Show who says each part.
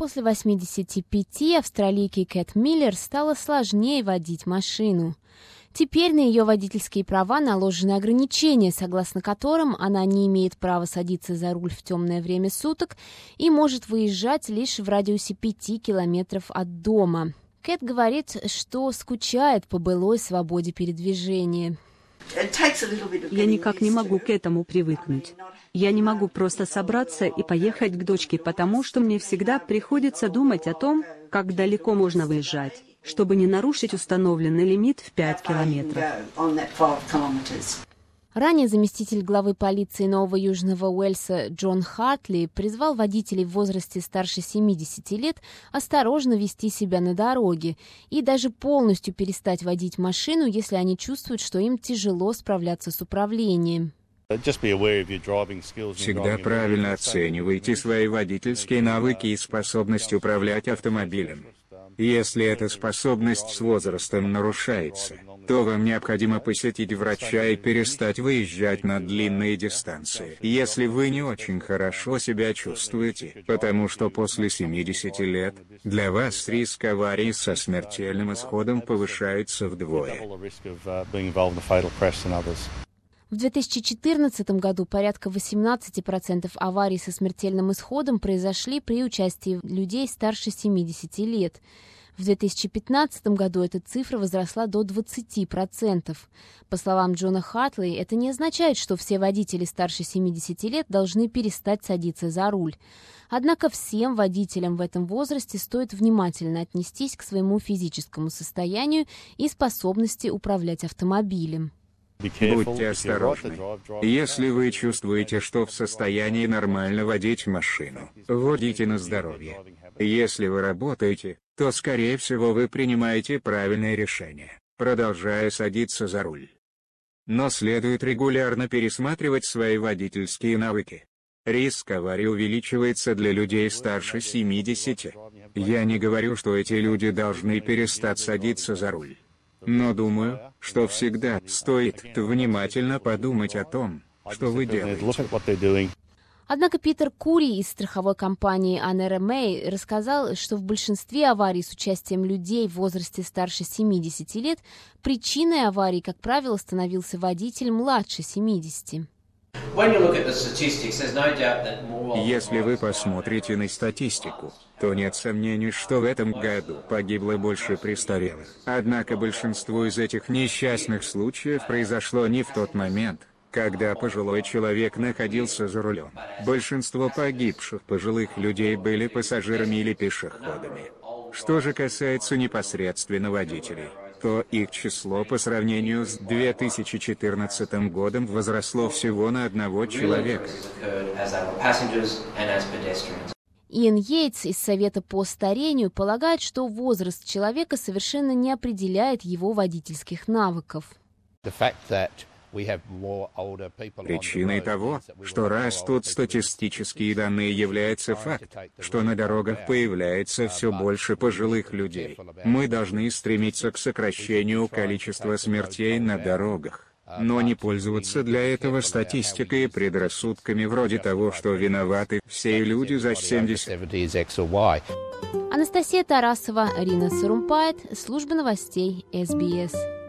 Speaker 1: После 85 австралийке Кэт Миллер стало сложнее водить машину. Теперь на ее водительские права наложены ограничения, согласно которым она не имеет права садиться за руль в темное время суток и может выезжать лишь в радиусе 5 километров от дома. Кэт говорит, что скучает по былой свободе передвижения.
Speaker 2: Я никак не могу к этому привыкнуть. Я не могу просто собраться и поехать к дочке, потому что мне всегда приходится думать о том, как далеко можно выезжать, чтобы не нарушить установленный лимит в 5 километров.
Speaker 1: Ранее заместитель главы полиции Нового Южного Уэльса Джон Хартли призвал водителей в возрасте старше 70 лет осторожно вести себя на дороге и даже полностью перестать водить машину, если они чувствуют, что им тяжело справляться с управлением.
Speaker 3: Всегда правильно оценивайте свои водительские навыки и способность управлять автомобилем. Если эта способность с возрастом нарушается, то вам необходимо посетить врача и перестать выезжать на длинные дистанции, если вы не очень хорошо себя чувствуете, потому что после 70 лет для вас риск аварии со смертельным исходом повышается вдвое.
Speaker 1: В 2014 году порядка 18% аварий со смертельным исходом произошли при участии людей старше 70 лет. В 2015 году эта цифра возросла до 20%. По словам Джона Хартли, это не означает, что все водители старше 70 лет должны перестать садиться за руль. Однако всем водителям в этом возрасте стоит внимательно отнестись к своему физическому состоянию и способности управлять автомобилем.
Speaker 3: Будьте осторожны. Если вы чувствуете, что в состоянии нормально водить машину, водите на здоровье. Если вы работаете, то, скорее всего, вы принимаете правильное решение, продолжая садиться за руль. Но следует регулярно пересматривать свои водительские навыки. Риск аварии увеличивается для людей старше 70. Я не говорю, что эти люди должны перестать садиться за руль. Но думаю, что всегда стоит внимательно подумать о том, что вы делаете.
Speaker 1: Однако Питер Кури из страховой компании NRMA рассказал, что в большинстве аварий с участием людей в возрасте старше 70 лет причиной аварий, как правило, становился водитель младше 70.
Speaker 3: Если вы посмотрите на статистику, то нет сомнений, что в этом году погибло больше престарелых. Однако большинство из этих несчастных случаев произошло не в тот момент, когда пожилой человек находился за рулем. Большинство погибших пожилых людей были пассажирами или пешеходами. Что же касается непосредственно водителей, то их число по сравнению с 2014 годом возросло всего на одного человека.
Speaker 1: Иэн Йейтс из Совета по старению полагает, что возраст человека совершенно не определяет его водительских навыков.
Speaker 3: Причиной того, что растут статистические данные, является факт, что на дорогах появляется все больше пожилых людей. Мы должны стремиться к сокращению количества смертей на дорогах, но не пользоваться для этого статистикой и предрассудками вроде того, что виноваты все люди за 70.
Speaker 1: Анастасия Тарасова, Рина Сарумпает, служба новостей СБС.